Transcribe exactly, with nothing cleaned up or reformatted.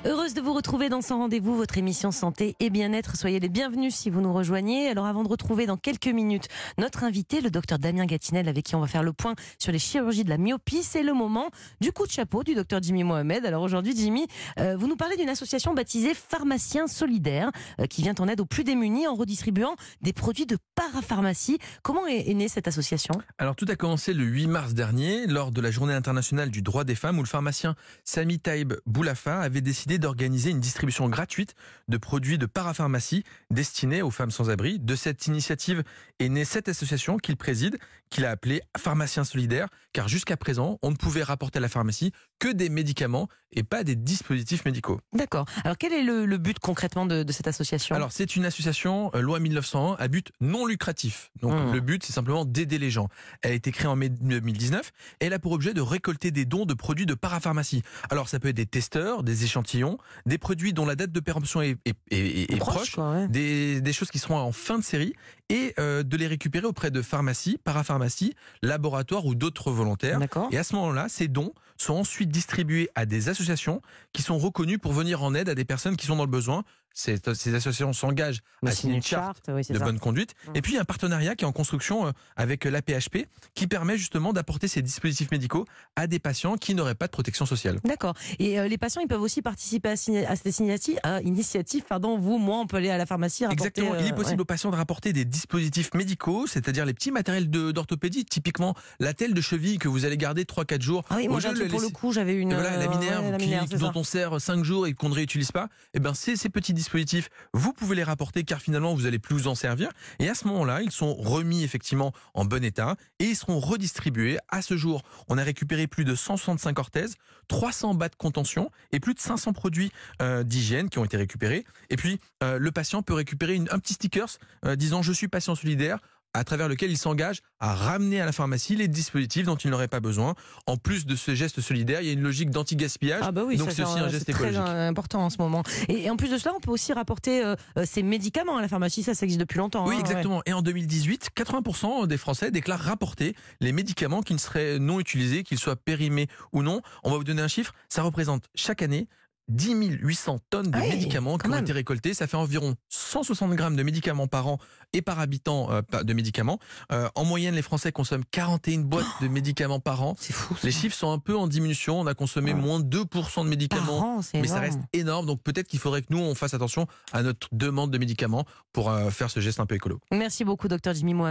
Heureuse de vous retrouver dans Sans Rendez-vous, votre émission santé et bien-être. Soyez les bienvenus si vous nous rejoignez. Alors avant de retrouver dans quelques minutes notre invité, le docteur Damien Gatinel, avec qui on va faire le point sur les chirurgies de la myopie, c'est le moment du coup de chapeau du docteur Jimmy Mohamed. Alors aujourd'hui, Jimmy, euh, vous nous parlez d'une association baptisée Pharmaciens Solidaires euh, qui vient en aide aux plus démunis en redistribuant des produits de parapharmacie. Comment est, est née cette association ? Alors tout a commencé le huit mars dernier lors de la journée internationale du droit des femmes où le pharmacien Sami Taïb Boulafa avait décidé d'organiser une distribution gratuite de produits de parapharmacie destinés aux femmes sans abri. De cette initiative est née cette association qu'il préside, qu'il a appelée Pharmaciens Solidaires, car jusqu'à présent, on ne pouvait rapporter à la pharmacie que des médicaments et pas des dispositifs médicaux. D'accord. Alors quel est le, le but concrètement de, de cette association ? Alors c'est une association, euh, loi mille neuf cent un, à but non lucratif. Donc mmh. le but c'est simplement d'aider les gens. Elle a été créée en mai deux mille dix-neuf et elle a pour objet de récolter des dons de produits de parapharmacie. Alors ça peut être des testeurs, des échantillons, des produits dont la date de péremption est, est, est, est proche, proche quoi, ouais. des, des choses qui seront en fin de série et euh, de les récupérer auprès de pharmacies, parapharmacies, laboratoires ou d'autres volontaires. D'accord. Et à ce moment-là, ces dons sont ensuite distribués à des associations qui sont reconnues pour venir en aide à des personnes qui sont dans le besoin. Ces, ces associations s'engagent à signer une charte, charte oui, de ça. bonne conduite. Mmh. Et puis, il y a un partenariat qui est en construction avec l'A P H P qui permet justement d'apporter ces dispositifs médicaux à des patients qui n'auraient pas de protection sociale. D'accord. Et euh, les patients, ils peuvent aussi participer à, signa- à cette initiative, à initiative. Pardon, vous, moi, on peut aller à la pharmacie rapporter... Exactement. Euh, il est possible ouais. aux patients de rapporter des dispositifs médicaux, c'est-à-dire les petits matériels de, d'orthopédie, typiquement l'attelle de cheville que vous allez garder trois quatre jours. Ah oui, moi, j'ai un truc pour le coup, j'avais une... Voilà, la minerve, ouais, la qui, minerve qui, dont ça. on sert cinq jours et qu'on ne réutilise pas. Eh ben, c'est ces petits dispositifs, vous pouvez les rapporter car finalement, vous allez plus vous en servir. Et à ce moment-là, ils sont remis effectivement en bon état et ils seront redistribués. À ce jour, on a récupéré plus de cent soixante-cinq orthèses, trois cents bas de contention et plus de cinq cents produits euh, d'hygiène qui ont été récupérés. Et puis, euh, le patient peut récupérer une, un petit sticker euh, disant « Je suis patient solidaire », à travers lequel il s'engage à ramener à la pharmacie les dispositifs dont il n'aurait pas besoin. En plus de ce geste solidaire, il y a une logique d'anti-gaspillage. Ah bah oui, donc ça, c'est aussi un geste c'est écologique. Très important en ce moment. Et, et en plus de cela, on peut aussi rapporter euh, ces médicaments à la pharmacie. Ça, ça existe depuis longtemps. Oui, hein, exactement. Ouais. Et en deux mille dix-huit, quatre-vingts pour cent des Français déclarent rapporter les médicaments qui ne seraient non utilisés, qu'ils soient périmés ou non. On va vous donner un chiffre. Ça représente chaque année dix mille huit cents tonnes de ah oui, médicaments qui ont même. été récoltés. Ça fait environ cent soixante grammes de médicaments par an et par habitant euh, de médicaments. Euh, en moyenne, les Français consomment quarante et une boîtes oh, de médicaments par an. C'est fou. Ça. Les chiffres sont un peu en diminution. On a consommé ouais. moins de deux pour cent de médicaments. Par an, c'est mais énorme. Ça reste énorme. Donc peut-être qu'il faudrait que nous, on fasse attention à notre demande de médicaments pour euh, faire ce geste un peu écolo. Merci beaucoup, docteur Jimmy Mohamed.